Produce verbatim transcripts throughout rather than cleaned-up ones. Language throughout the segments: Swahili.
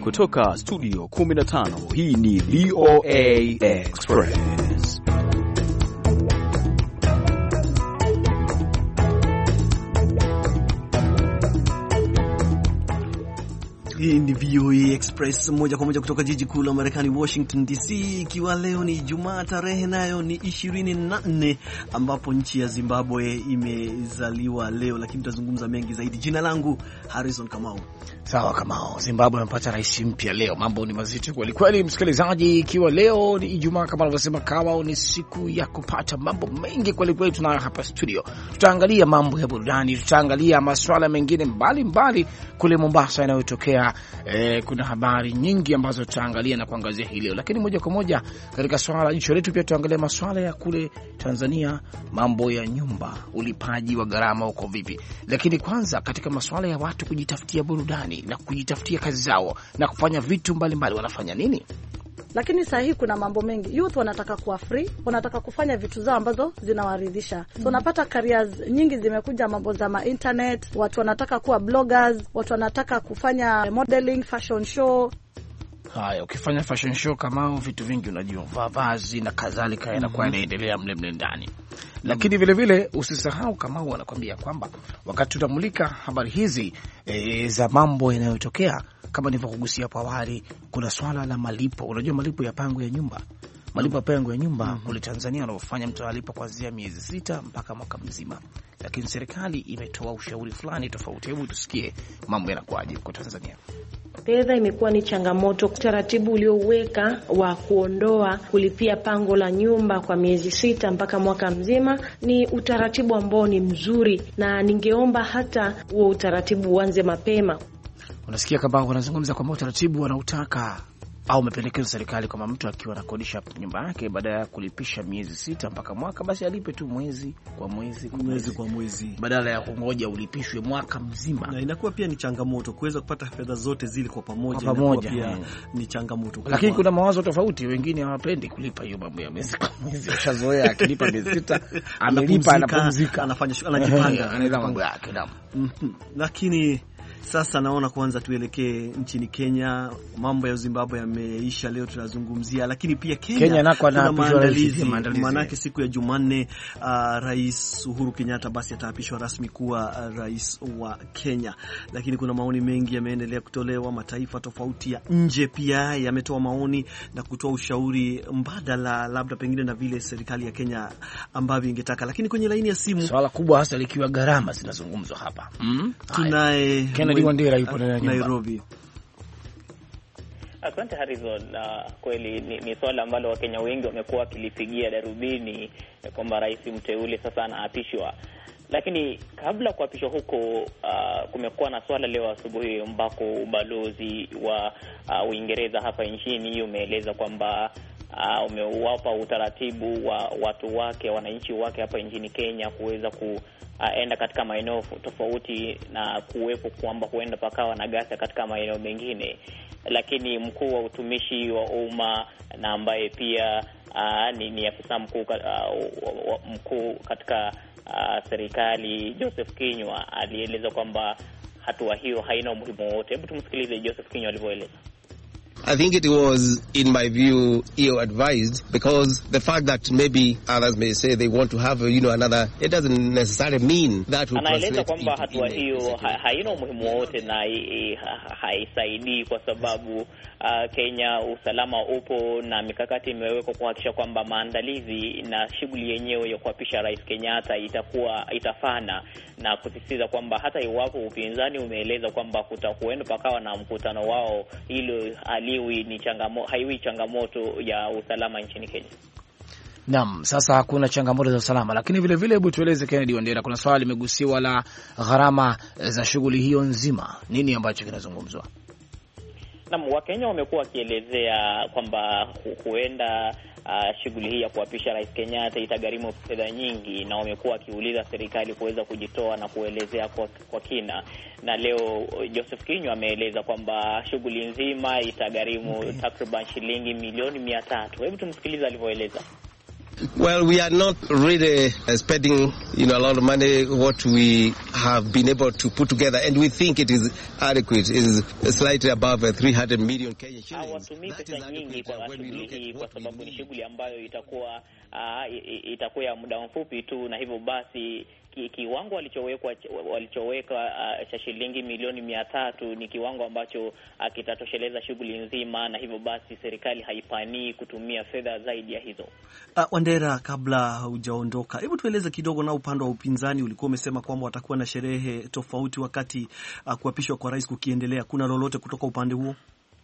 Kutoka studio kumi na tano, hii ni V O A Express. Hii ni V O A Express moja kwa moja kutoka jiji kuu la Marekani, Washington D C, ikiwa leo ni Ijumaa, tarehe nayo ni ishirini na nne, ambapo nchi ya Zimbabwe imezaliwa leo, lakini tutazungumza mengi zaidi. Jina langu Harrison Kamau. Sawa Kamau, Zimbabwe amepata rais mpya leo. Mambo ni mazito kweli kweli, msikilizaji, ikiwa leo ni Ijumaa kama alivyosema Kamau, ni siku ya kupata mambo mengi kweli kweli. Tunayo hapa studio, tutaangalia mambo ya burudani, tutaangalia masuala mengine mbalimbali kule Mombasa yanayotokea. Eh, kuna habari nyingi ambazo tutaangalia na kuangazia hii leo, lakini moja kwa moja katika swala la jicho letu pia tutaangalia masuala ya kule Tanzania, mambo ya nyumba, ulipaji wa gharama uko vipi. Lakini kwanza katika masuala ya watu kujitafutia burudani na kujitafutia kazi zao na kufanya vitu mbalimbali, wanafanya nini? Lakini sasa hivi kuna mambo mengi. Youth wanataka kuwa free, wanataka kufanya vitu zao ambazo zinawaridhisha. So unapata careers nyingi zimekuja, mambo za ma internet, watu wanataka kuwa bloggers, watu wanataka kufanya modeling, fashion show. Haya, ukifanya fashion show kama vitu vingi unajua, vazi na kadhalika yanakuwa yanaendelea mle mle ndani. Lakini vile vile usisahau kama wanakuambia kwamba wakati tutamulika habari hizi e, za mambo yanayotokea, kama nilivyokugusia hapo awali, kuna swala la malipo. Unajua malipo ya pango ya nyumba, malipo ya pango ya nyumba mm -hmm. kule Tanzania wanafanya mtu alipa kuanzia miezi sita mpaka mwaka mzima. Lakini serikali imetoa ushauri fulani tofauti. Hebu tusikie mambo yanakuaje kwa Tanzania. Fedha imekuwa ni changamoto. Utaratibu ulioweka wa kuondoa kulipia pango la nyumba kwa miezi sita mpaka mwaka mzima ni utaratibu ambao ni mzuri, na ningeomba hata huo utaratibu uanze mapema. Unasikia kama wanazungumza kwamba utaratibu wanautaka au umependekeza serikali kwamba mtu akiwa anakodisha nyumba yake baada ya kulipisha miezi sita mpaka mwaka, basi alipe tu mwezi kwa mwezi kwa mwezi kwa mwezi, badala ya kungoja ulipishwe mwaka mzima. Na inakuwa pia ni changamoto kuweza kupata fedha zote zile kwa pamoja, kwa pamoja pia hmm. ni changamoto. Lakini kuna mawazo tofauti, wengine hawapendi kulipa hiyo mambo ya mwezi kwa mwezi. Ushazoea akilipa miezi sita, amelipa, anapumzika, anafanya anajipanga, anaenda mambo yake damu. Lakini sasa naona kwanza tuelekee nchini Kenya. Mambo ya Zimbabwe yameisha leo, tunazungumzia, lakini pia Kenya, Kenya nako na maandalizi, maanake siku ya Jumanne uh, Rais Uhuru Kenyatta basi ataapishwa rasmi kuwa uh, rais wa Kenya. Lakini kuna maoni mengi yameendelea kutolewa, mataifa tofauti ya nje pia yametoa maoni na kutoa ushauri mbadala, labda pengine na vile serikali ya Kenya ambavyo ingetaka. Lakini kwenye laini ya simu, swala kubwa hasa likiwa gharama zinazungumzwa hapa. Mm? Tunaye Wandera yupo Nairobi. Asante Harrison. Uh, kweli ni, ni swala ambalo Wakenya wengi wamekuwa wakilipigia darubini kwamba rais mteule sasa anaapishwa. Lakini kabla kuapishwa huko, uh, kumekuwa na swala leo asubuhi ambako ubalozi wa uh, Uingereza hapa nchini umeeleza kwamba uh, umewapa utaratibu wa watu wake, wananchi wake hapa nchini Kenya kuweza ku Uh, enda katika maeneo tofauti na kuwepo kwamba huenda pakawa na ghasia katika maeneo mengine. Lakini mkuu wa utumishi wa umma na ambaye pia uh, ni, ni afisa mkuu uh, mkuu katika uh, serikali, Joseph Kinyua, alieleza kwamba hatua hiyo haina umuhimu wote. Hebu tumsikilize Joseph Kinyua alivyoeleza. I think it was, in my view, ill-advised, because the fact that maybe others may say they want to have, you know, another, it doesn't necessarily mean that will anaeleza kwamba hatua hiyo ha, haina umuhimu wote na haisaidii kwa sababu uh, Kenya usalama upo na mikakati imewekwa kuhakikisha kwamba maandalizi na shughuli yenyewe ya kuapisha Rais Kenyatta itakuwa itafana, na kusisitiza kwamba hata iwapo upinzani umeeleza kwamba kutakuenda pakawa na mkutano wao, hilo haliwi ni changamoto, haiwi changamoto ya usalama nchini Kenya. Naam, sasa hakuna changamoto za usalama, lakini vile vile hebu tueleze Kennedy Wandera, kuna swali limegusiwa la gharama za shughuli hiyo nzima. Nini ambacho kinazungumzwa? Naam, Wakenya wamekuwa wakielezea kwamba huenda Uh, shughuli hii ya kuapisha Rais Kenyatta itagharimu fedha nyingi, na wamekuwa wakiuliza serikali kuweza kujitoa na kuelezea kwa, kwa kina. Na leo Joseph Kinyua ameeleza kwamba shughuli nzima itagharimu okay, takriban shilingi milioni mia tatu. Hebu tumsikilize alivyoeleza. Well, we are not really spending, you know, a lot of money what we have been able to put together, and we think it is adequate. It is slightly above three hundred million Kenyan shillings. Hawatumii pesa nyingi kwa shughuli hii kwa sababu ni shughuli ambayo itakuwa uh, itakuwa ya muda mfupi tu, na hivyo basi ki, kiwango walichoweka walichoweka uh, cha shilingi milioni mia tatu ni kiwango ambacho uh, kitatosheleza shughuli nzima, na hivyo basi serikali haipanii kutumia fedha zaidi ya hizo. Uh, Wandera, kabla hujaondoka, hebu tueleze kidogo, na upande wa upinzani ulikuwa umesema kwamba watakuwa na sherehe tofauti wakati uh, kuapishwa kwa rais kukiendelea. Kuna lolote kutoka upande huo?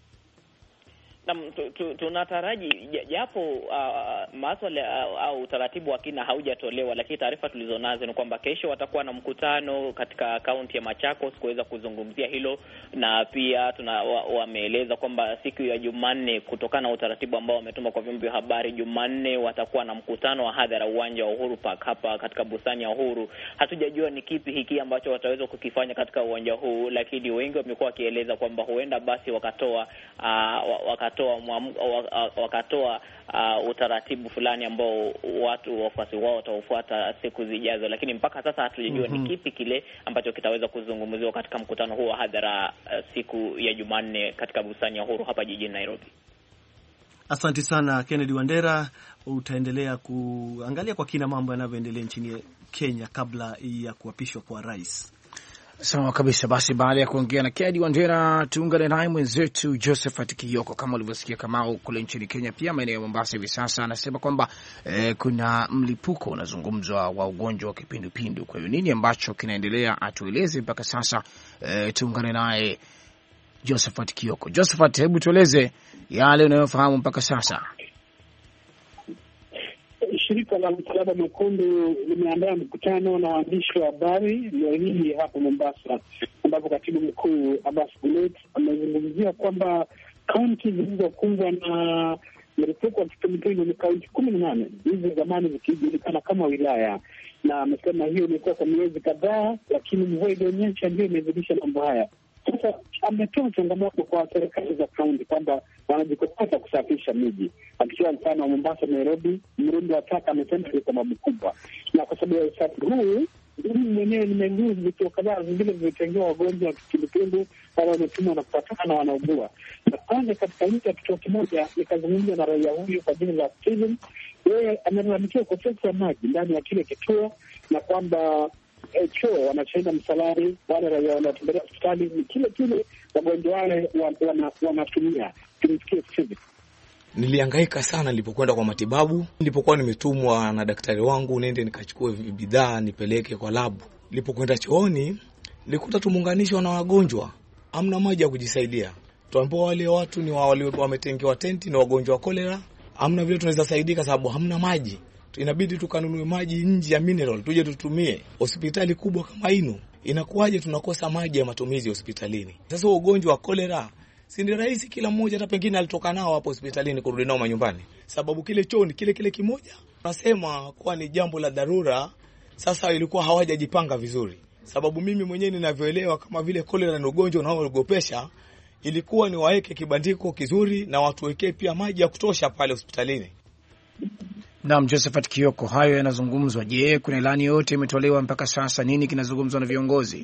Tunataraji japo uh, maswala uh, au utaratibu wa kina haujatolewa, lakini taarifa tulizonazo ni kwamba kesho watakuwa na mkutano katika kaunti ya Machakos kuweza kuzungumzia hilo, na pia tuna wameeleza wa kwamba siku ya Jumanne, kutokana na utaratibu ambao wametuma kwa vyombo vya habari, Jumanne watakuwa na mkutano wa hadhara uwanja wa Uhuru Park hapa katika bustani ya Uhuru. Hatujajua ni kipi hiki ambacho wataweza kukifanya katika uwanja huu, lakini wengi wamekuwa wakieleza kwamba huenda basi wakatoa uh, wakatoa wakatoa uh, utaratibu fulani ambao watu wafuasi wao watafuata siku zijazo, lakini mpaka sasa hatujajua mm -hmm. ni kipi kile ambacho kitaweza kuzungumziwa katika mkutano huo wa hadhara uh, siku ya Jumanne katika bustani ya Uhuru hapa jijini Nairobi. Asante sana Kennedy Wandera, utaendelea kuangalia kwa kina mambo yanavyoendelea nchini Kenya kabla ya kuapishwa kwa rais. Sawa kabisa. Basi baada ya kuongea na Kennedy Wandera, tuungane naye mwenzetu Josephat Kioko. Kama ulivyosikia Kamau, kule nchini Kenya pia maeneo ya Mombasa hivi sasa anasema kwamba eh, kuna mlipuko unazungumzwa wa ugonjwa wa kipindupindu. Kwa hiyo nini ambacho kinaendelea atueleze mpaka sasa. Eh, tuungane naye Josephat Kioko. Josephat, hebu tueleze yale unayofahamu mpaka sasa. Shirika la Msalaba Mwekundu limeandaa mkutano na waandishi wa habari leo hii hapa Mombasa, ambapo katibu mkuu Abbas Gulet amezungumzia kwamba kaunti zilizokumbwa na mlipuko wa kipindupindu ni kaunti kumi na nane, hizi zamani zikijulikana kama wilaya, na amesema hiyo imekuwa kwa miezi kadhaa, lakini mvua ilionyesha ndio imezidisha mambo haya. Sasa ametoa changamoto kwa serikali za kaunti kwamba wanajikokota kusafisha miji, akitoa mfano wa Mombasa, Nairobi. Mrundo wa taka amesema ni sababu kubwa, na kwa sababu ya usafi huu mimi mwenyewe nimeguza vituo kadhaa vingine vimetengewa wagonjwa wa kipindupindu wale wametumwa na kupatana na wanaugua. Na kwanza katika nchi ya kituo kimoja nikazungumza na raia huyu kwa jina la Steven. Yeye analalamikia ukosefu wa maji ndani ya kile kituo, na kwamba E, choo wanachoenda msalani, wale raia wanatembelea hospitali ni kile kile wagonjwa wale wanatumia. Tumsikie sisi. Nilihangaika sana nilipokwenda kwa matibabu. Nilipokuwa nimetumwa na daktari wangu nende nikachukue bidhaa nipeleke kwa labu. Nilipokwenda chooni nilikuta tumunganishwa na wagonjwa, hamna maji ya kujisaidia. Tuambiwa wale watu ni wale wametengewa tenti na wagonjwa wa kolera, hamna vile tunaweza saidika sababu hamna maji. Inabidi tukanunue maji nje ya mineral tuje tutumie. Hospitali kubwa kama inu inakuwaje tunakosa maji ya matumizi hospitalini? Sasa ugonjwa wa kolera si ni rahisi kila mmoja hata pengine alitoka nao hapo hospitalini kurudi nao manyumbani, sababu kile choo ni kile kile kimoja. Nasema kwa ni jambo la dharura. Sasa ilikuwa hawajajipanga vizuri, sababu mimi mwenyewe ninavyoelewa kama vile kolera ni ugonjwa unaoogopesha, ilikuwa ni waeke kibandiko kizuri na watu wekee pia maji ya kutosha pale hospitalini. Naam, Josephat Kioko, hayo yanazungumzwa. Je, kuna ilani yote imetolewa mpaka sasa? Nini kinazungumzwa na viongozi?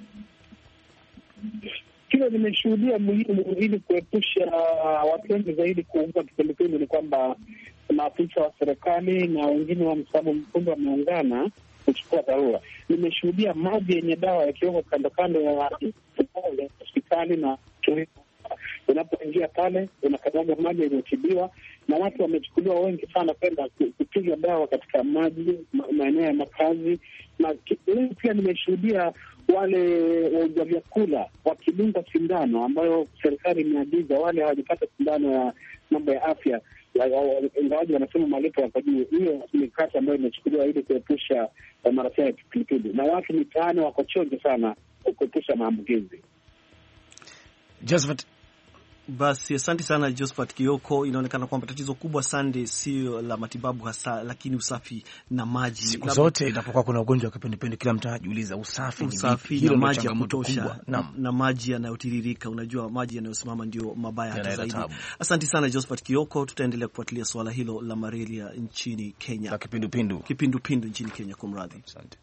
Kile nimeshuhudia muhimu ili kuepusha watu wengi zaidi kuugua kipindupindu ni kwamba maafisa wa serikali na wengine wa Msalaba Mwekundu wameungana kuchukua dharura. Nimeshuhudia maji yenye dawa yakiwekwa kando kando ya hospitali, na unapoingia pale unakataga maji yaliyotibiwa, na watu wamechukuliwa wengi sana kwenda kupiga dawa katika maji maeneo ya makazi. Na pia nimeshuhudia wale wauza vyakula wakidunga sindano ambayo serikali imeagiza, wale hawajapata sindano ya mambo ya afya, ingawaji wanasema malipo yako juu. Hiyo ni kati ambayo imechukuliwa ili kuepusha maradhi ya kipindupindu, na watu mitaani wako chonjo sana kuepusha maambukizi. Josephat Basi asante sana Josephat Kioko. Inaonekana kwamba tatizo kubwa Sunday sio la matibabu hasa, lakini usafi na maji. Siku zote inapokuwa kuna ugonjwa wa kipindupindu kila mtu anajiuliza usafi ni usafi na maji ya kutosha na, na maji yanayotiririka. Unajua maji yanayosimama ndio mabaya hata zaidi. Asante sana Josephat Kioko, tutaendelea kufuatilia swala hilo la malaria nchini Kenya. La kipindupindu. Kipindupindu nchini Kenya, kumradhi. Asante.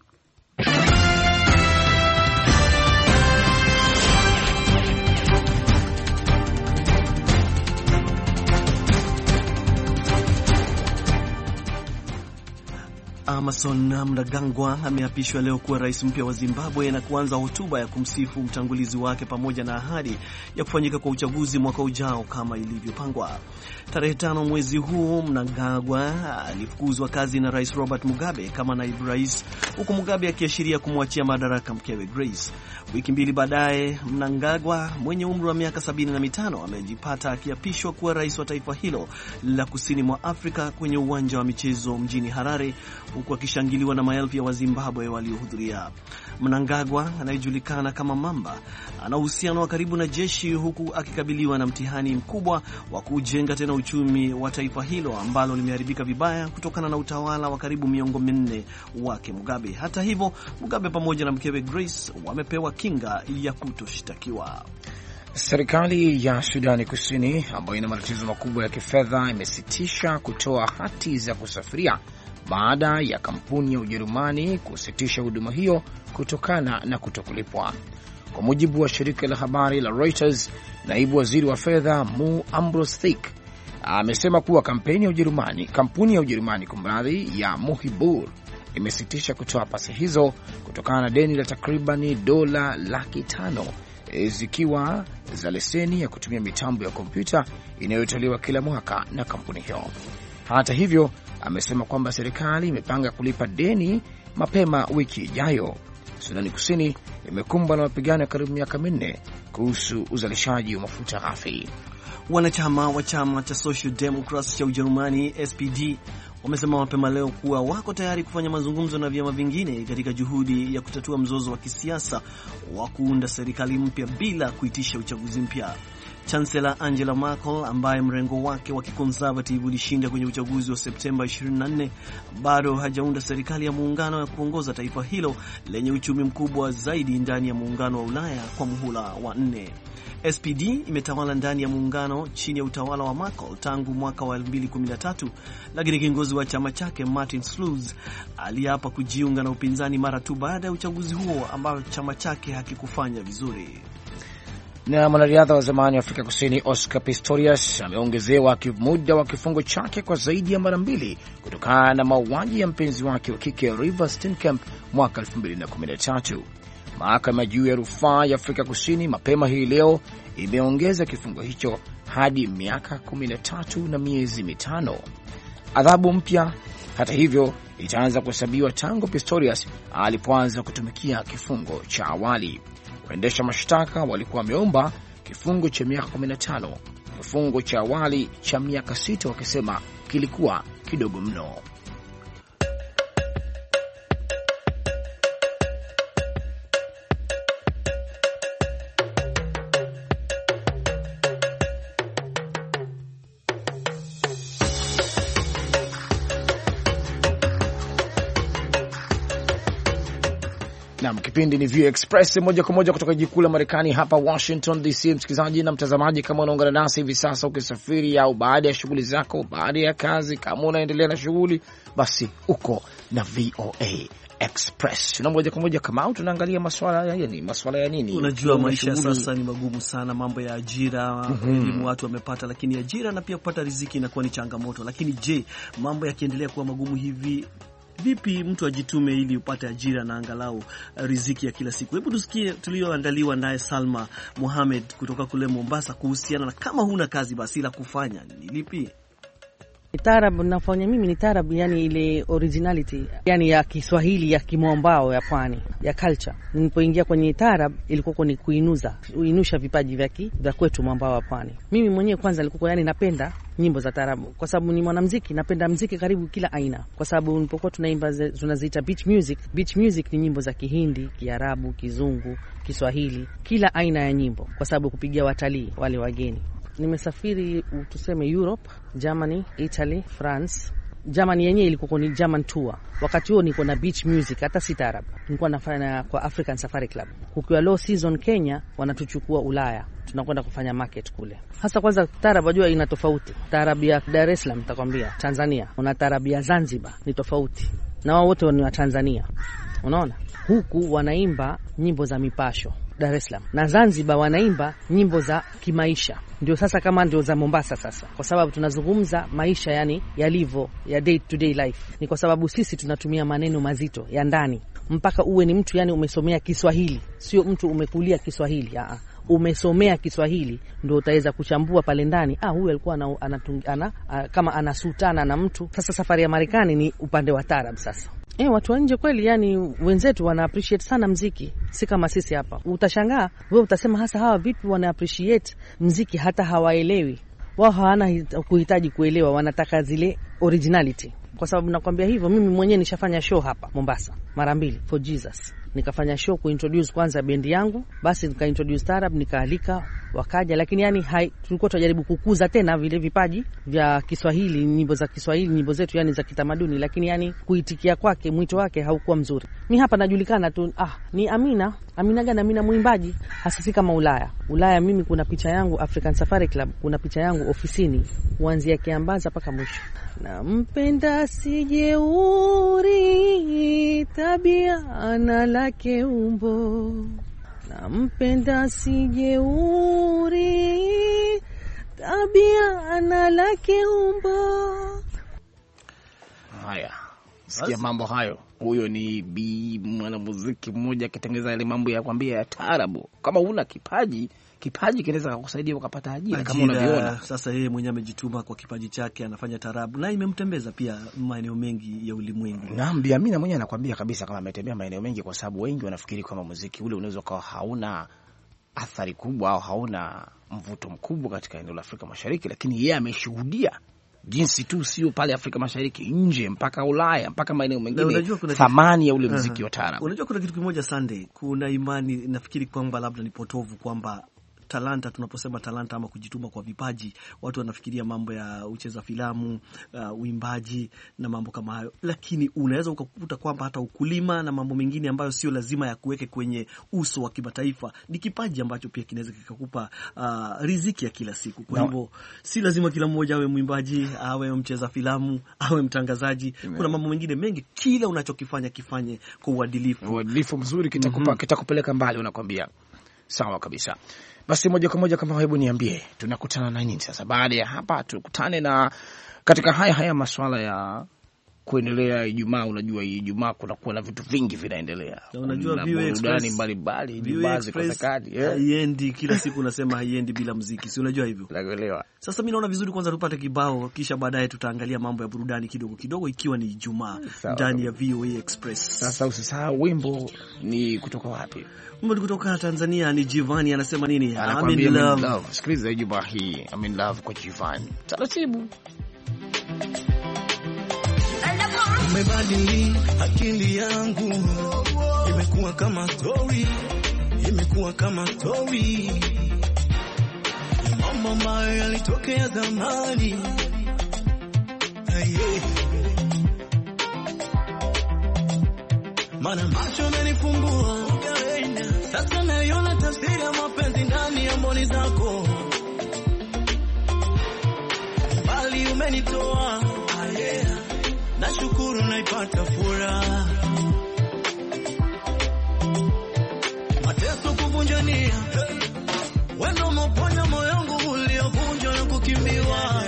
Emmerson Mnangagwa ameapishwa leo kuwa rais mpya wa Zimbabwe na kuanza hotuba ya kumsifu mtangulizi wake pamoja na ahadi ya kufanyika kwa uchaguzi mwaka ujao kama ilivyopangwa. Tarehe tano mwezi huu, Mnangagwa alifukuzwa kazi na Rais Robert Mugabe kama naibu rais, huku Mugabe akiashiria kumwachia madaraka mkewe Grace. Wiki mbili baadaye, Mnangagwa mwenye umri wa miaka sabini na mitano amejipata akiapishwa kuwa rais wa taifa hilo la kusini mwa Afrika kwenye uwanja wa michezo mjini Harare, huku akishangiliwa na maelfu ya Wazimbabwe waliohudhuria. Mnangagwa anayejulikana kama Mamba ana uhusiano wa karibu na jeshi, huku akikabiliwa na mtihani mkubwa wa kujenga tena uchumi wa taifa hilo ambalo limeharibika vibaya kutokana na utawala wa karibu miongo minne wake Mugabe. Hata hivyo, Mugabe pamoja na mkewe Grace wamepewa kinga ya kutoshtakiwa. Serikali ya Sudani Kusini ambayo ina matatizo makubwa ya kifedha imesitisha kutoa hati za kusafiria baada ya kampuni ya Ujerumani kusitisha huduma hiyo kutokana na kutokulipwa. Kwa mujibu wa shirika la habari la Reuters, naibu waziri wa fedha Mu Ambrose amesema kuwa kampeni ya Ujerumani, kampuni ya Ujerumani kumradhi ya Muhibur imesitisha kutoa pasi hizo kutokana na deni la takribani dola laki tano zikiwa za leseni ya kutumia mitambo ya kompyuta inayotolewa kila mwaka na kampuni hiyo. Hata hivyo, amesema kwamba serikali imepanga kulipa deni mapema wiki ijayo. Sudani Kusini imekumbwa na mapigano ya karibu miaka minne kuhusu uzalishaji wa mafuta ghafi. Wanachama wa chama cha Social Democrats cha Ujerumani S P D wamesema mapema leo kuwa wako tayari kufanya mazungumzo na vyama vingine katika juhudi ya kutatua mzozo wa kisiasa wa kuunda serikali mpya bila kuitisha uchaguzi mpya. Chancellor Angela Merkel ambaye mrengo wake wa kiconservative ulishinda kwenye uchaguzi wa Septemba ishirini na nne bado hajaunda serikali ya muungano ya kuongoza taifa hilo lenye uchumi mkubwa zaidi ndani ya muungano wa Ulaya kwa muhula wa nne. S P D imetawala ndani ya muungano chini ya utawala wa Merkel tangu mwaka wa elfu mbili kumi na tatu, lakini kiongozi wa chama chake Martin Schulz aliapa kujiunga na upinzani mara tu baada ya uchaguzi huo ambao chama chake hakikufanya vizuri. Na mwanariadha wa zamani wa Afrika Kusini Oscar Pistorius ameongezewa muda wa kifungo chake kwa zaidi ya mara mbili kutokana na mauaji ya mpenzi wake wa kike Reeva Steenkamp mwaka elfu mbili na kumi na tatu. Mahakama juu ya rufaa ya Afrika Kusini mapema hii leo imeongeza kifungo hicho hadi miaka kumi na tatu na miezi mitano. Adhabu mpya hata hivyo itaanza kuhesabiwa tangu Pistorius alipoanza kutumikia kifungo cha awali. Waendesha mashtaka walikuwa wameomba kifungo cha miaka kumi na tano, kifungo cha awali cha miaka sita wakisema kilikuwa kidogo mno. Na kipindi ni View Express moja kwa moja kutoka jiji kuu la Marekani hapa Washington D C. Msikilizaji na mtazamaji, kama unaungana nasi hivi sasa ukisafiri au baada ya shughuli zako, baada ya kazi, kama unaendelea na shughuli, basi uko na V O A Express. Na moja kwa moja kama tunaangalia masuala ya nini, masuala ya nini? Unajua maisha sasa ni magumu sana, mambo ya ajira, elimu mm-hmm. watu wamepata, lakini ajira na pia kupata riziki inakuwa ni changamoto. Lakini je, mambo yakiendelea kuwa magumu hivi, vipi mtu ajitume ili upate ajira na angalau riziki ya kila siku? Hebu tusikie tulioandaliwa naye Salma Mohamed kutoka kule Mombasa kuhusiana na kama huna kazi basi la kufanya ni lipi? Taarab nafanya mimi ni taarab, yani ile originality, yani ya Kiswahili ya kimwambao ya pwani ya culture. Nilipoingia kwenye taarab ilikuwa ni kuinuza uinusha vipaji vya vya kwetu mwambao wa pwani. Mimi mwenyewe kwanza nilikuwa yani napenda nyimbo za taarabu kwa sababu ni mwanamuziki, napenda muziki karibu kila aina, kwa sababu nilipokuwa tunaimba tunaziita beach music. Beach music ni nyimbo za Kihindi, Kiarabu, Kizungu, Kiswahili, kila aina ya nyimbo, kwa sababu kupigia watalii wale wageni. Nimesafiri tuseme Europe, Germany, Italy, France. Germany yenyewe ilikuwa ni German tour. Wakati huo niko na beach music, hata si taarab. Nilikuwa nafanya kwa African Safari Club. Kukiwa low season Kenya, wanatuchukua Ulaya. Tunakwenda kufanya market kule. Hasa kwanza taarab wajua ina tofauti. Taarab ya Dar es Salaam nitakwambia, Tanzania. Una taarab ya Zanzibar ni tofauti. Na wao wote ni wa Tanzania. Unaona? Huku wanaimba nyimbo za mipasho Dar es Salaam. Na Zanzibar wanaimba nyimbo za kimaisha. Ndio sasa kama ndio za Mombasa sasa. Kwa sababu tunazungumza maisha yani yalivyo ya day to day life. Ni kwa sababu sisi tunatumia maneno mazito ya ndani. Mpaka uwe ni mtu yani umesomea Kiswahili. Sio mtu umekulia Kiswahili. Aa. Umesomea Kiswahili ndio utaweza kuchambua pale ndani. Ah, huyu alikuwa ana, ana, ana kama anasutana na mtu. Sasa safari ya Marekani ni upande wa taarab sasa. Eh, watu wa nje kweli yani wenzetu wana appreciate sana muziki. Si kama sisi hapa. Utashangaa, wewe utasema hasa hawa vipi wana appreciate muziki hata hawaelewi. Wao hawana kuhitaji kuelewa, wanataka zile originality. Kwa sababu nakwambia hivyo, mimi mwenyewe nishafanya show hapa Mombasa mara mbili for Jesus. Nikafanya show kuintroduce kwanza bendi yangu, basi nika introduce taarab, nikaalika wakaja, lakini yani hai, tulikuwa tunajaribu kukuza tena vile vipaji vya Kiswahili, nyimbo za Kiswahili, nyimbo zetu yani za kitamaduni, lakini yani kuitikia kwake, mwito wake haukuwa mzuri. Mimi hapa najulikana tu, ah, ni Amina, Amina gani Amina mwimbaji, hasisi kama Ulaya. Ulaya mimi kuna picha yangu African Safari Club, kuna picha yangu ofisini kuanzia Kiambaza paka mwisho. Nampenda sijeuri, tabia ana lake umbo. Nampenda sijeuri, tabia ana lake umbo. Haya, sikia mambo hayo. Huyo ni bi mwanamuziki mmoja akitengeneza ile mambo ya kwambia ya taarabu. Kama una kipaji, kipaji kinaweza kukusaidia ukapata ajira, ajira kama unavyoona. Sasa yeye mwenyewe amejituma kwa kipaji chake, anafanya taarabu na imemtembeza pia maeneo mengi ya ulimwengu. Naam, Bi Amina mwenyewe anakuambia kabisa kama ametembea maeneo mengi, kwa sababu wengi wanafikiri kama muziki ule unaweza kuwa hauna athari kubwa au hauna mvuto mkubwa katika eneo la Afrika Mashariki, lakini yeye ameshuhudia jinsi tu sio pale Afrika Mashariki, nje mpaka Ulaya mpaka maeneo mengine thamani ya ule muziki wa taarabu. Unajua kuna kitu kimoja Sunday, kuna imani nafikiri kwamba labda ni potovu kwamba talanta, tunaposema talanta ama kujituma kwa vipaji, watu wanafikiria mambo ya ucheza filamu, uh, uimbaji na mambo kama hayo, lakini unaweza ukakuta kwamba hata ukulima na mambo mengine ambayo sio lazima ya kuweke kwenye uso wa kimataifa ni kipaji ambacho pia kinaweza kikakupa uh, riziki ya kila siku. Kwa hivyo no. si lazima kila mmoja awe mwimbaji, awe mcheza filamu, awe mtangazaji. Amen. Kuna mambo mengine mengi, kila unachokifanya kifanye kwa uadilifu. Uadilifu mzuri kitakupa mm-hmm. kitakupeleka mbali, unakwambia. Sawa kabisa. Basi moja kwa moja kama hebu niambie, tunakutana na nini sasa? Baada ya hapa tukutane na katika haya haya masuala ya kuendelea Ijumaa. Unajua Ijumaa kuna kuwa na vitu vingi vinaendelea. Na unajua V O A Express mbalimbali, Ijumaa ziko kadi. Haiendi kila siku unasema haiendi bila muziki. Si unajua hivyo? Naelewa. Sasa mimi naona vizuri kwanza tupate kibao, kisha baadaye tutaangalia mambo ya burudani kidogo kidogo, ikiwa ni Ijumaa ndani ya V O A Express. Sasa usisahau wimbo ni kutoka wapi? Wimbo kutoka Tanzania ni Jivani, anasema nini? I'm in love. love. Sikiliza Ijumaa hii, I'm in love kwa Jivani. Taratibu. Umebadili akili yangu, imekuwa kama story, imekuwa kama story ya mambo ambayo yalitokea zamani. Aye. Mana macho yanifungua, sasa naiona tafsiri ya mapenzi ndani ya mboni zako. Bali umenitoa, aye. Nashukuru naipata furaha. Mateso kuvunjania, wendo umeponya moyo wangu uliovunjwa na kukimbiwa.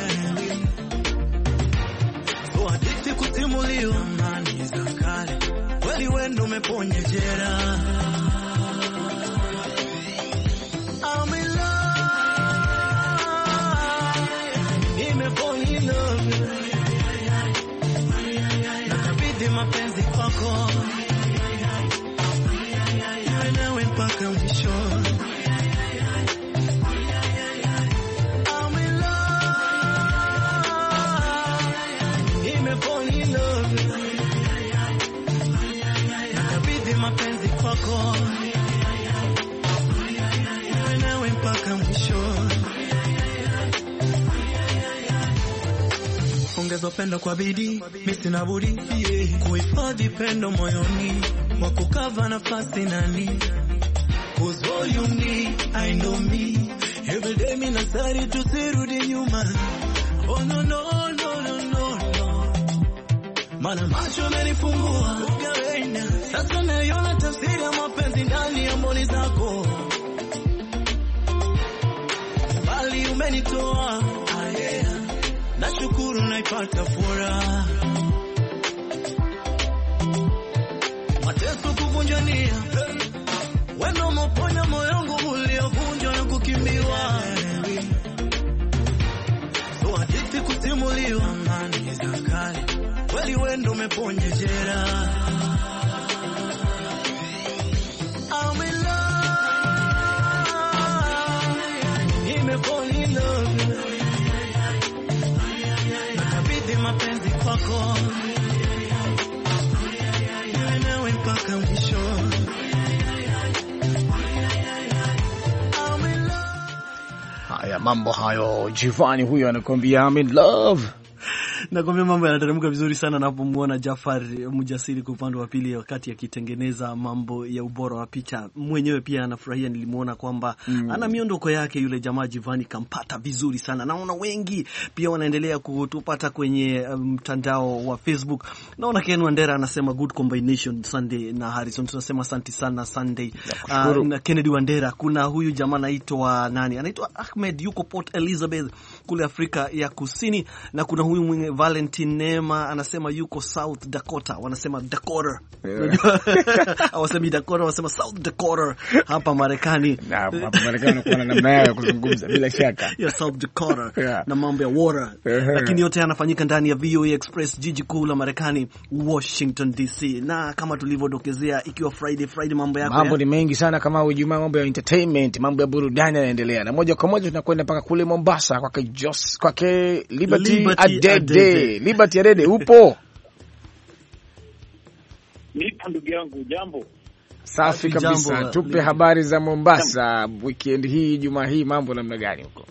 So hadithi kutimuliwa, amani za kale, kweli wendo umeponya jeraha. I'm in love, nimefall in love, mapenzi kwako, niwe nawe mpaka mwisho. I'm in love, nimefall in love, nakabidhi mapenzi kwako. kuongeza pendo kwa bidii, mimi sina budi yeah. Kuhifadhi pendo moyoni, wa kukava nafasi nani, cause all you need, I know me. Every day mimi nasari tusirudi nyuma. Oh no no no no no no. Mana macho yamenifungua ugawaina. Sasa naiona tafsiri ya mapenzi ndani ya mboni zako. Bali umenitoa, ah yeah. Nashukuru naipata furaha. Mateso kuvunja nia. Wendo umeponya moyo wangu uliovunjwa na kukimbiwa. So hadithi kusimuliwa amani za kale. Kweli wendo umeponya jeraha. I'm in love. Nimefall in love. Nakabidhi mapenzi kwako. Niwe nawe mpaka mwisho. Haya mambo hayo, Jivani huyo anakuambia I'm in love. Nakwambia mambo yanateremka vizuri sana napomuona Jafar Mujasiri kwa upande wa pili wakati akitengeneza mambo ya ubora wa picha. Mwenyewe pia anafurahia, nilimuona kwamba mm. ana miondoko yake yule jamaa Jivani kampata vizuri sana. Naona wengi pia wanaendelea kutupata kwenye mtandao um, wa Facebook. Naona Ken Wandera anasema good combination Sunday na Harrison. Tunasema asante sana Sunday. Uh, na Kennedy Wandera, kuna huyu jamaa anaitwa nani? Anaitwa Ahmed, yuko Port Elizabeth kule Afrika ya Kusini, na kuna huyu mwingine Valentine Nema anasema yuko South Dakota, wanasema Dakota. Yeah. Hawasemi Dakota, wanasema South Dakota hapa Marekani. Na hapa Marekani kuna namna ya kuzungumza bila shaka. Ya South Dakota. Yeah. Na mambo ya water. Uh-huh. Lakini yote yanafanyika ndani ya V O A Express, jiji kuu la Marekani, Washington D C. Na kama tulivyodokezea, ikiwa Friday Friday mambo yako mambo ya ni mengi sana, kama Ijumaa mambo ya entertainment, mambo ya burudani yanaendelea. Na moja kwa moja tunakwenda mpaka kule Mombasa kwake Jos, kwake Liberty, Liberty Adede. Liberty Adede, upo? Nipo ndugu yangu, jambo. Safi kabisa. Jambo, tupe Liberty. Habari za Mombasa weekend hii, Juma hii, mambo namna gani huko?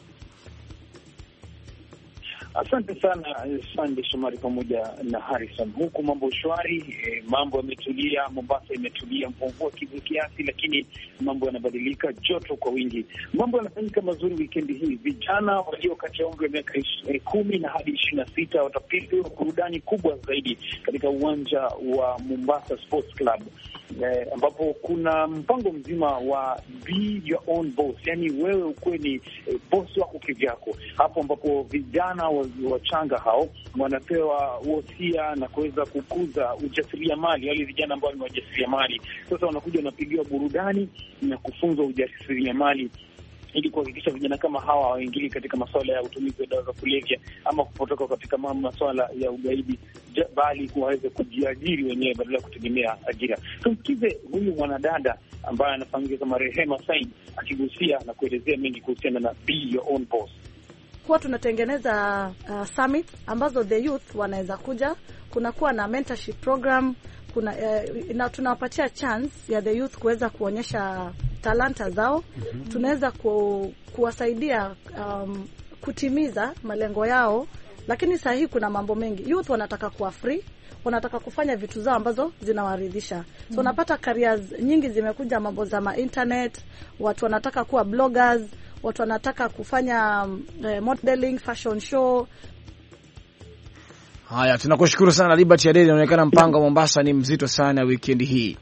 Asante sana Sunday Shomari pamoja na Harrison. Huku mambo shwari, eh, mambo yametulia, Mombasa imetulia, mvua kiasi, lakini mambo yanabadilika, joto kwa wingi. Mambo yanafanyika mazuri weekend hii. Vijana walio kati ya umri wa miaka kumi na hadi ishirini na sita watapiga burudani kubwa zaidi katika uwanja wa Mombasa Sports Club. Eh, ambapo kuna mpango mzima wa be your own boss, yani wewe ukuwe ni eh, boss wako kivyako. Hapo ambapo vijana wachanga hao wanapewa wosia na kuweza kukuza ujasiriamali, wale vijana ambao ni wajasiriamali. Sasa wanakuja wanapigiwa burudani na kufunzwa ujasiriamali ili kuhakikisha vijana kama hawa hawaingii katika masuala ya utumizi wa dawa za kulevya ama kupotoka katika masuala ya ugaidi, bali waweze kujiajiri wenyewe badala ya kutegemea ajira. Tumsikize huyu mwanadada ambaye anafahamika kama Rehema Said akigusia na kuelezea mengi kuhusiana na be your own boss. Kwa tunatengeneza uh, summit ambazo the youth wanaweza kuja, kuna kuwa na mentorship program, kuna uh, na tunawapatia chance ya the youth kuweza kuonyesha talanta zao. Mm-hmm. Tunaweza ku, kuwasaidia um, kutimiza malengo yao, lakini sasa hivi kuna mambo mengi. Youth wanataka kuwa free, wanataka kufanya vitu zao ambazo zinawaridhisha. So unapata careers nyingi zimekuja, mambo za ma internet, watu wanataka kuwa bloggers, watu wanataka kufanya uh, modeling, fashion show. Haya, tunakushukuru sana Liberty Adede. Inaonekana mpango wa Mombasa ni mzito sana weekend hii.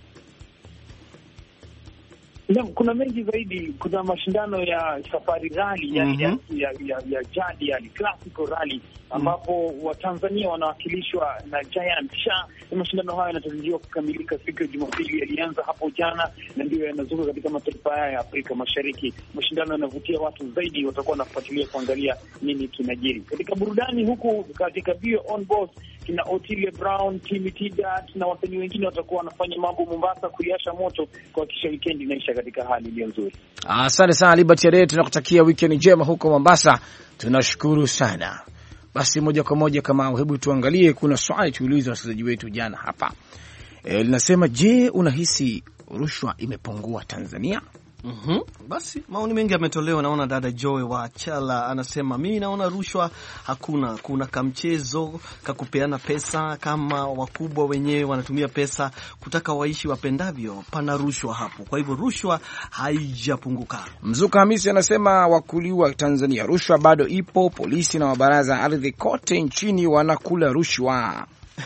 Na kuna mengi zaidi, kuna mashindano ya safari rally ya, mm-hmm. ya, ya, ya, ya jadi ya classical rally ambapo mm-hmm. Watanzania wanawakilishwa na Giant Sha. Mashindano haya yanatarajiwa kukamilika siku ya Jumapili, yalianza hapo jana na ndio yanazunguka katika mataifa haya ya Afrika Mashariki. Mashindano yanavutia watu zaidi, watakuwa wanafuatilia kuangalia nini kinajiri. Katika burudani huku katika Bio on Boss, kina Otile Brown, Timmy Tidat na wasanii wengine watakuwa wanafanya mambo Mombasa kuliasha moto kwa kisha weekend inaisha katika hali iliyo nzuri. Asante sana Liberty Adede, tunakutakia weekend njema huko Mombasa. Tunashukuru sana. Basi moja kwa moja kama hebu tuangalie, kuna swali tuuliza wasikilizaji wetu jana hapa. E, linasema je, unahisi rushwa imepungua Tanzania? Mhm. Basi maoni mengi yametolewa. Naona dada Joy wa Chala anasema mimi naona rushwa hakuna, kuna kamchezo kakupeana pesa, kama wakubwa wenyewe wanatumia pesa kutaka waishi wapendavyo, pana rushwa hapo. Kwa hivyo rushwa haijapunguka. Mzuka Hamisi anasema wakuliwa Tanzania, rushwa bado ipo, polisi na mabaraza ardhi kote nchini wanakula rushwa.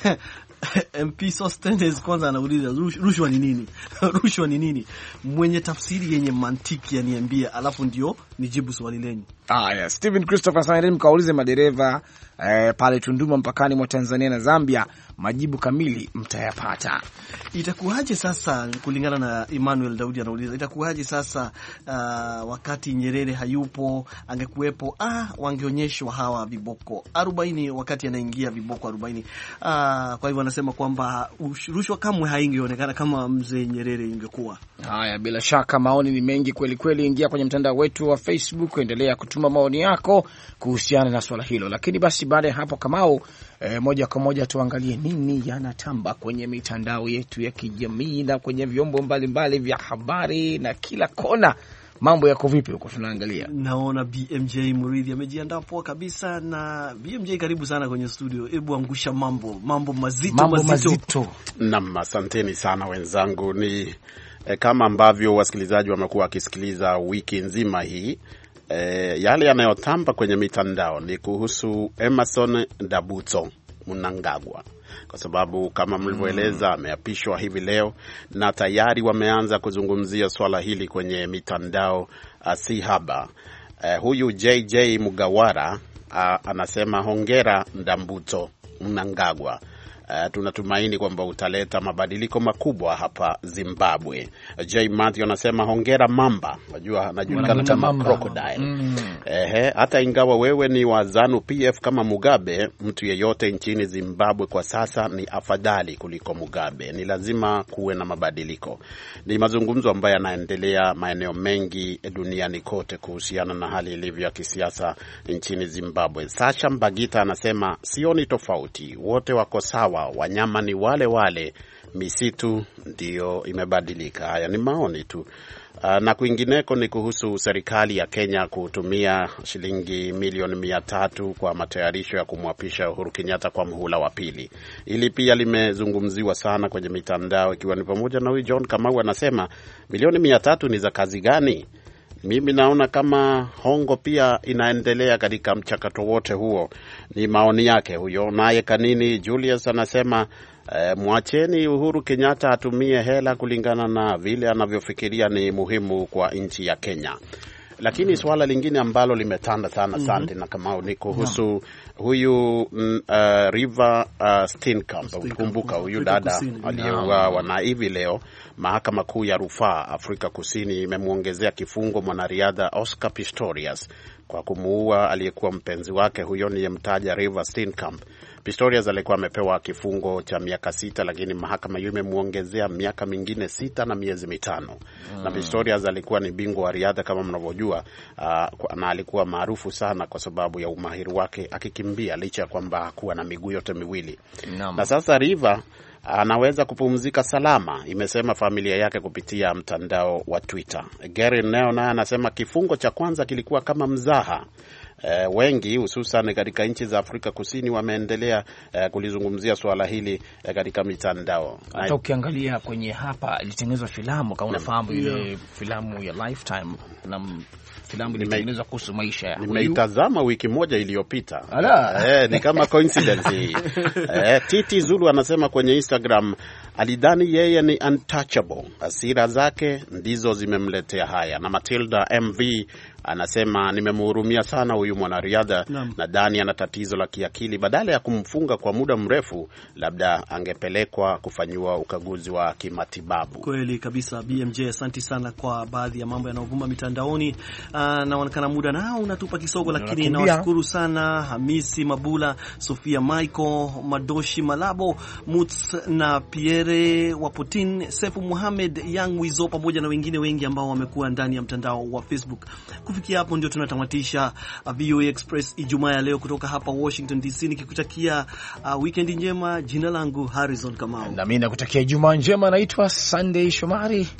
M P Sostenes kwanza anauliza rushwa ni nini? Rushwa ni nini? Mwenye tafsiri yenye mantiki yaniambie, alafu ndio nijibu swali lenyu. Ah, yeah. Steven Christopher Sanere mkaulize madereva eh, pale Tunduma mpakani mwa Tanzania na Zambia, majibu kamili mtayapata. Itakuwaje sasa, kulingana na Emmanuel Daudi anauliza, itakuwaje sasa uh, wakati Nyerere hayupo, angekuepo, ah wangeonyeshwa hawa viboko arobaini wakati anaingia viboko arobaini. Ah, kwa hivyo anasema kwamba rushwa kamwe haingeonekana kama mzee Nyerere ingekuwa. Haya, bila shaka maoni ni mengi kweli kweli. Ingia kwenye mtandao wetu wa Facebook, endelea kutuma maoni yako kuhusiana na swala hilo. Lakini basi baada ya hapo Kamau, E, moja kwa moja tuangalie nini yanatamba kwenye mitandao yetu ya kijamii na kwenye vyombo mbalimbali vya habari na kila kona. Mambo yako vipi huko tunaangalia? Naona B M J Muridhi amejiandaa poa kabisa. Na B M J, karibu sana kwenye studio. Hebu angusha mambo, mambo mazito mambo mazito. mazito. Naam, asanteni sana wenzangu. Ni eh, kama ambavyo wasikilizaji wamekuwa wakisikiliza wiki nzima hii, E, yale yanayotamba kwenye mitandao ni kuhusu Emmerson Ndabutso Mnangagwa, kwa sababu kama mlivyoeleza ameapishwa hivi leo na tayari wameanza kuzungumzia swala hili kwenye mitandao si haba. E, huyu J J Mugawara a, anasema hongera Ndabutso Mnangagwa. Uh, tunatumaini kwamba utaleta mabadiliko makubwa hapa Zimbabwe. J Matthew anasema hongera Mamba, unajua anajulikana kama crocodile. Mm. Ehe, hata ingawa wewe ni wa ZANU P F kama Mugabe, mtu yeyote nchini Zimbabwe kwa sasa ni afadhali kuliko Mugabe. Ni lazima kuwe na mabadiliko. Ni mazungumzo ambayo yanaendelea maeneo mengi duniani kote kuhusiana na hali ilivyo ya kisiasa nchini Zimbabwe. Sasha Mbagita anasema sioni tofauti, wote wako sawa. Wanyama ni wale wale, misitu ndio imebadilika. Haya ni maoni tu. Uh, na kwingineko ni kuhusu serikali ya Kenya kutumia shilingi milioni mia tatu kwa matayarisho ya kumwapisha Uhuru Kenyatta kwa mhula wa pili. Ili pia limezungumziwa sana kwenye mitandao, ikiwa ni pamoja na huyu John Kamau anasema milioni mia tatu ni za kazi gani? Mimi naona kama hongo pia inaendelea katika mchakato wote huo. Ni maoni yake huyo. Naye Kanini Julius anasema e, mwacheni Uhuru Kenyatta atumie hela kulingana na vile anavyofikiria ni muhimu kwa nchi ya Kenya. Lakini mm-hmm. swala lingine ambalo limetanda sana mm-hmm. sante na kama ni kuhusu mm-hmm. huyu uh, River uh, Steenkamp. Ukumbuka huyu dada aliyeuawa, na hivi leo mahakama kuu ya rufaa Afrika Kusini imemuongezea kifungo mwanariadha Oscar Pistorius kwa kumuua aliyekuwa mpenzi wake. Huyo ni mtaja River Steenkamp. Pistorius alikuwa amepewa kifungo cha miaka sita, lakini mahakama hiyo imemuongezea miaka mingine sita na miezi mitano. Mm. Na Pistorius alikuwa ni bingwa wa riadha kama mnavyojua, uh, na alikuwa maarufu sana kwa sababu ya umahiri wake akikimbia, licha ya kwamba hakuwa na miguu yote miwili. No. Na sasa River anaweza kupumzika salama, imesema familia yake kupitia mtandao wa Twitter. Gary Neo naye anasema kifungo cha kwanza kilikuwa kama mzaha. E, wengi hususan katika nchi za Afrika Kusini wameendelea e, kulizungumzia swala hili e, katika mitandao. Hata ukiangalia kwenye hapa ilitengenezwa filamu kama unafahamu ile yeah. filamu ya Lifetime na filamu ilitengenezwa kuhusu maisha ya. Nimeitazama wiki moja iliyopita. Eh, ni kama coincidence hii. Eh, Titi Zulu anasema kwenye Instagram alidhani yeye ni untouchable. Hasira zake ndizo zimemletea haya. Na Matilda M V anasema nimemhurumia sana huyu mwanariadha, nadhani ana tatizo la kiakili. Badala ya kumfunga kwa muda mrefu, labda angepelekwa kufanywa ukaguzi wa kimatibabu. Kweli kabisa B M J, asante sana kwa baadhi ya mambo yanayovuma mitandaoni. Uh, naonekana muda nao unatupa kisogo, lakini nawashukuru sana Hamisi Mabula, Sofia Michael, Madoshi Malabo, Muts na Pierre Wapotin, Sefu Muhammad, Young Wizo pamoja na wengine wengi ambao wamekuwa ndani ya mtandao wa Facebook. Kufikia hapo ndio tunatamatisha uh, V O A Express Ijumaa ya leo kutoka hapa Washington D C, nikikutakia uh, weekend njema. Jina langu Harrison Kamau. Na mimi nakutakia Ijumaa njema. Naitwa Sunday Shomari.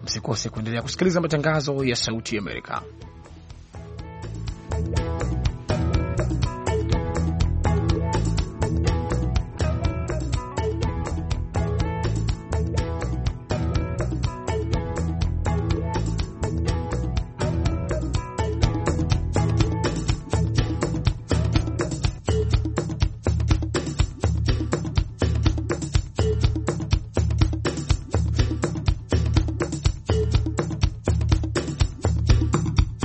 msikose kuendelea kusikiliza matangazo ya Sauti ya Amerika.